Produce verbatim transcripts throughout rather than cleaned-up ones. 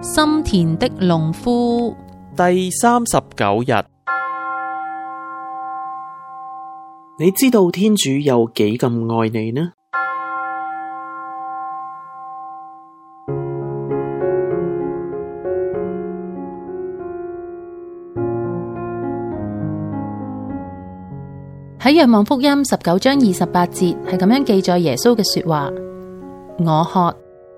心田的農夫第三十九日。 你知道天主有幾咁愛你呢？ 喺若望福音十九章二十八節係咁樣記載耶穌嘅說話：我渴。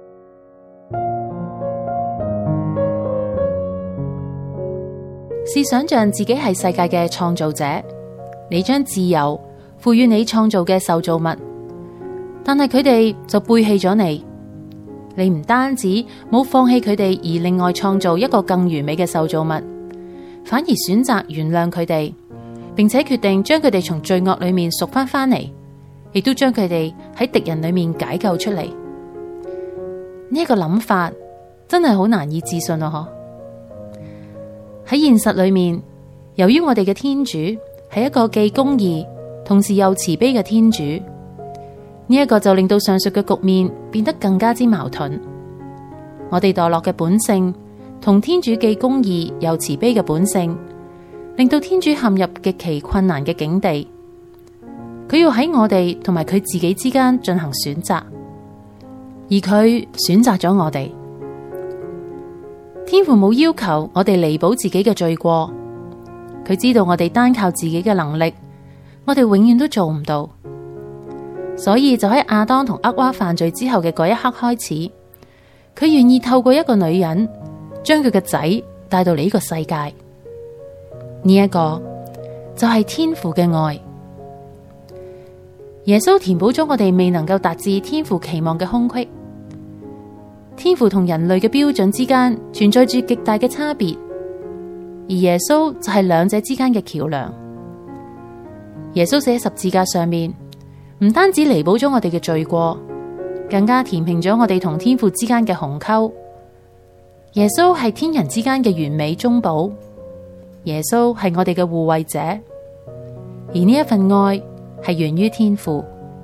試想象自己係世界嘅創造者，你將自由賦予你創造嘅受造物，但係佢哋就背棄咗你。你唔單止冇放棄佢哋，而另外創造一個更完美嘅受造物，反而選擇原諒佢哋，並且決定將佢哋從罪惡裏面贖翻返嚟，亦都將佢哋喺敵人裏面解救出嚟。呢一個諗法真係好難以置信啊！嗬，喺現實裏面，由於我哋嘅天主係一個既公義同時又慈悲嘅天主，呢一個就令到上述嘅局面變得更加之矛盾。我哋墮落嘅本性同天主既公義又慈悲嘅本性，令到天主陷入極其困難嘅境地。佢要喺我哋同埋佢自己之間進行選擇，而佢選擇咗我哋。天父冇要求我哋彌補自己嘅罪過，佢知道我哋單靠自己嘅能力，我哋永遠都做唔到。所以就喺亞當同厄娃犯罪之後嘅嗰一刻開始，佢願意透過一個女人，將佢嘅仔帶到嚟呢個世界。呢一個就係天父嘅愛。耶穌填補咗我哋未能夠達至天父期望嘅空隙。天父同人類嘅標準之間存在住極大嘅差別，而耶穌就係兩者之間嘅橋樑。耶穌死喺十字架上面，唔單止彌補咗我哋嘅罪過，更加填平咗我哋同天父之間嘅鴻溝。耶穌係天人之間嘅完美中保。耶穌係我哋嘅護衛者，而呢一份愛係源於天父。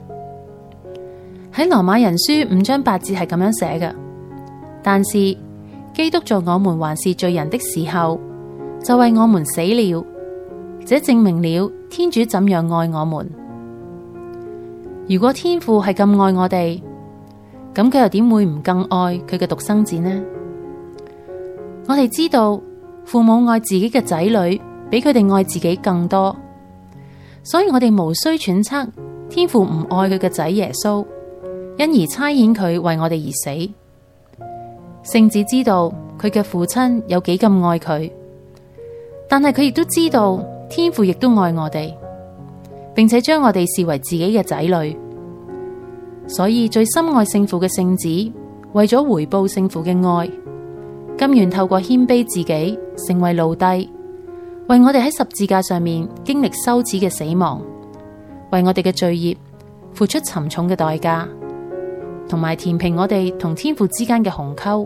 喺羅馬人書五章八節係咁樣寫嘅：但是基督在我們還是罪人的時候，就為我們死了，這證明了天主怎樣愛我們。如果天父係咁愛我哋，咁佢又點會唔更愛佢嘅獨生子呢？我哋知道父母愛自己嘅仔女比佢哋愛自己更多，所以我哋無需揣測天父唔愛佢嘅仔耶穌，因而差遣佢為我哋而死。聖子知道佢嘅父親有幾咁愛佢，但係佢亦都知道天父亦都愛我哋，並且將我哋視為自己嘅仔女。所以最深愛聖父嘅聖子，為咗回報聖父嘅愛，甘願透過謙卑自己，成為奴隸，為我哋喺十字架上面經歷羞恥嘅死亡，為我哋嘅罪孽付出沉重嘅代價，同埋填平我哋同天父之間嘅鴻溝。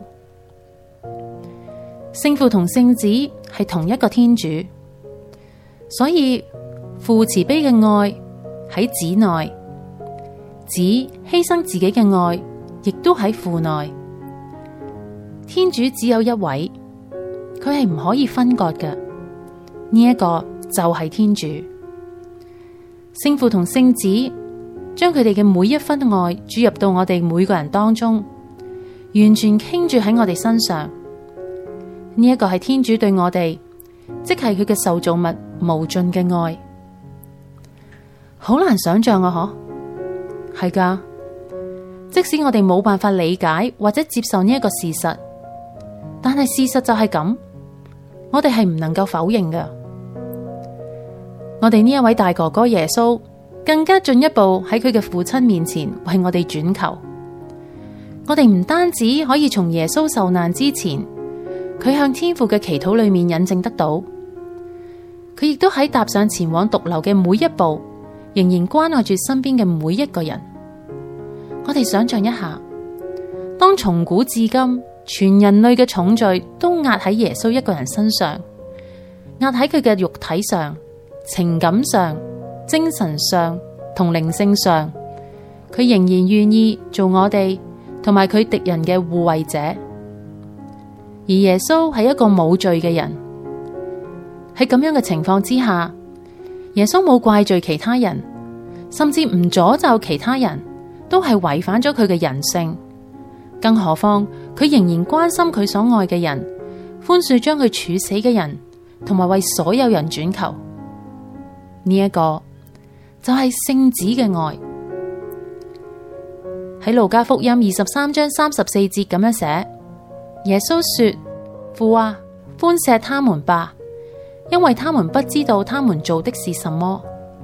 聖父同聖子係同一個天主，所以父慈悲嘅愛喺子內，子犧牲自己嘅愛亦都喺父內。天主只有一位，佢係唔可以分割嘅。呢一個就係天主。聖父同聖子將佢哋嘅每一分愛注入到我哋每個人當中，完全傾注喺我哋身上。呢一個係天主對我哋，即係佢嘅受造物無盡嘅愛。好難想象啊！嗬，係噶。即使我哋冇辦法理解或者接受呢一個事實，但係事實就係咁，我哋係唔能夠否認嘅。我哋呢一位大哥哥耶穌，更加進一步喺佢嘅父親面前為我哋轉求。我哋唔單止可以從耶穌受難之前，佢向天父嘅祈禱裏面印證得到，佢亦都喺踏上前往髑髏嘅每一步，仍然關愛住身邊嘅每一個人。我哋想象一下，當從古至今全人類嘅重罪都壓喺耶穌一個人身上，壓喺佢嘅肉體上、情感上、精神上同靈性上，佢仍然願意做我哋同埋佢敵人嘅護衛者。 而耶穌係一個冇罪嘅人。喺咁樣嘅情況之下，耶穌冇怪罪其他人，甚至唔詛咒其他人，都係違反咗佢嘅人性。更何況佢仍然關心佢所愛嘅人，寬恕將佢處死嘅人，同埋為所有人轉求。呢一個就係聖子嘅愛。喺路加福音二十三章三十四節咁樣寫，耶穌說：父啊，寬赦他們吧，因為他們不知道他們做的是什麼。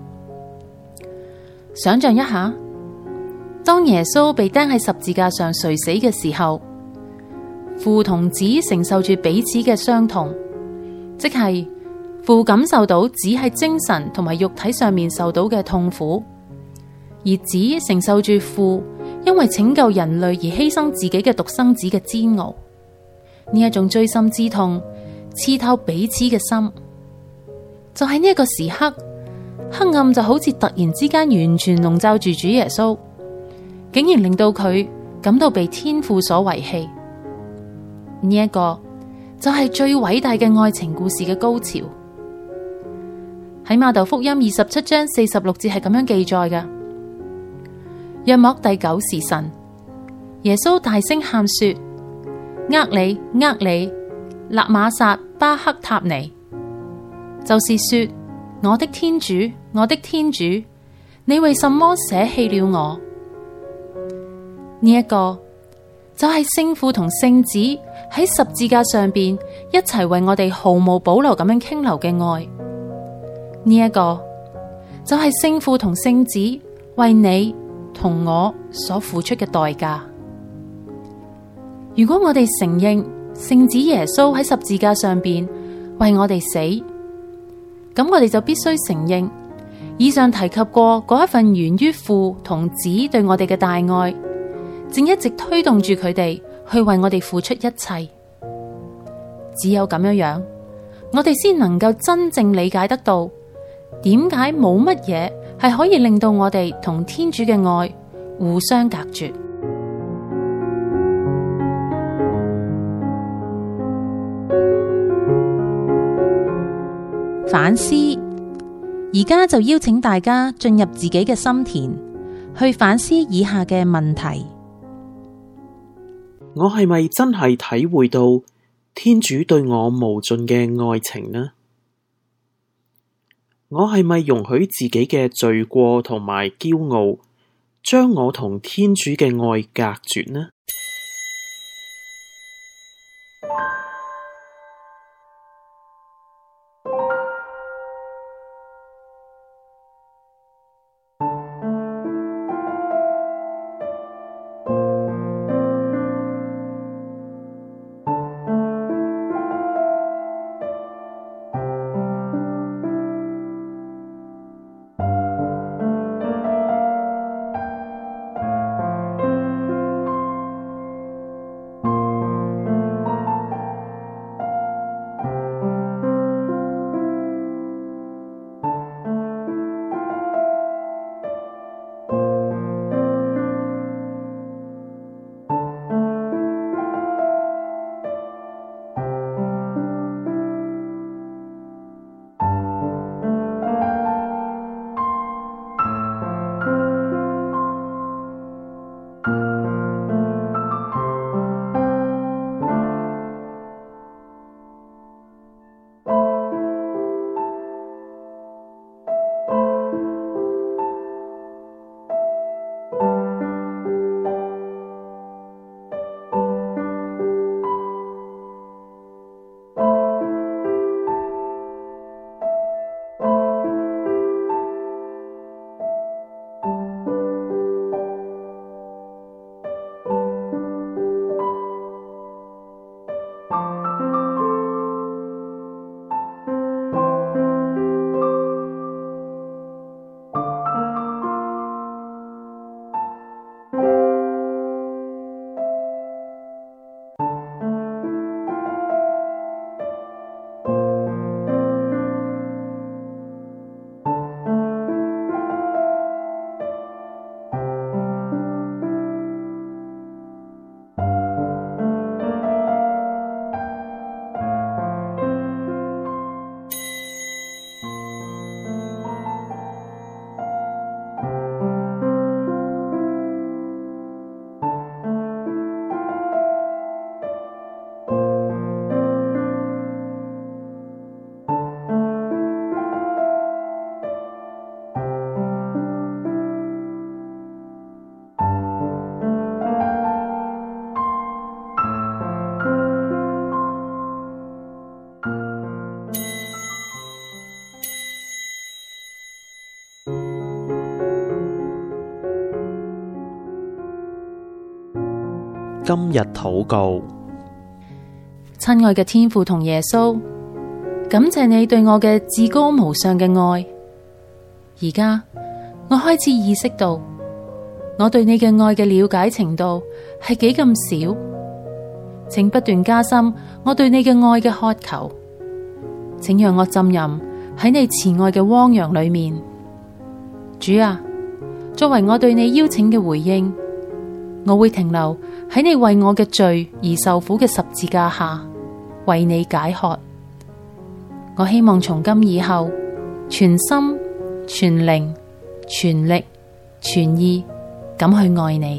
想象一下，當耶穌被釘喺十字架上垂死嘅時候，父同子承受住彼此嘅傷痛，即係父感受到子喺精神同埋肉體上面受到嘅痛苦，而子承受住父因為拯救人類而犧牲自己嘅獨生子嘅煎熬。呢一種錐心之痛刺透彼此嘅心。就喺呢一個時刻，黑暗就好似突然之間完全籠罩住主耶穌，竟然令到佢感到被天父所遺棄。呢一個就係最偉大嘅愛情故事嘅高潮。喺馬竇福音二十七章四十六節係咁樣記載嘅：約莫第九時辰，耶穌大聲喊說：厄里，厄里，勒馬撒巴克塔尼，就是說，我的天主，我的天主，你為什麼捨棄了我？呢一個就係聖父同聖子喺十字架上邊一齊為我哋毫無保留咁樣傾流嘅愛。呢一個就係聖父同聖子為你同我所付出嘅代價。如果我哋承認聖子耶穌喺十字架上邊為我哋死，咁我哋就必須承認以上提及過嗰一份源於父同子對我哋嘅大愛，正一直推動住佢哋去為我哋付出一切。只有咁樣樣，我哋先能夠真正理解得到點解冇乜嘢係可以令到我哋同天主嘅愛互相隔絕。反思，而家就邀請大家進入自己嘅心田，去反思以下嘅問題： 我係咪真係體會到天主對我無盡嘅愛情呢？我係咪容許自己嘅罪過同埋驕傲，將我同天主嘅愛隔絕呢？ 今日禱告。 親愛嘅天父同耶穌，感謝你對我嘅至高無上嘅愛。而家我開始意識到，我對你嘅愛嘅了解程度係幾咁少，請不斷加深我對你嘅愛嘅渴求。請讓我浸淫喺你慈愛嘅汪洋裏面。主啊，作為我對你邀請嘅回應，我會停留喺你為我嘅罪而受苦嘅十字架下，為你解渴。我希望從今以後，全心、全靈、全力、全意咁去愛你。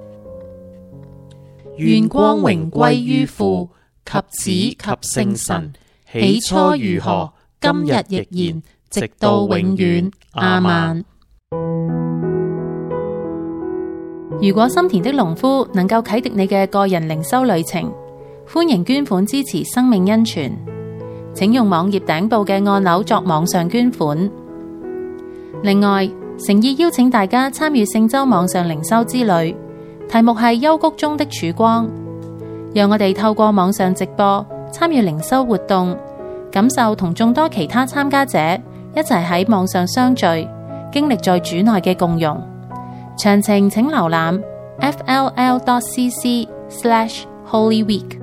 願光榮歸於父及子及聖神，起初如何，今日亦然，直到永遠。阿們。 如果心田的農夫能夠啟迪你嘅個人靈修旅程，歡迎捐款支持生命恩泉。請用網頁頂部嘅按鈕作網上捐款。另外，誠意邀請大家參與聖週網上靈修之旅，題目係幽谷中的曙光。讓我哋透過網上直播參與靈修活動，感受同眾多其他參加者一齊喺網上相聚，經歷在主內嘅共融。詳情請瀏覽 f l l dot c c slash holy week。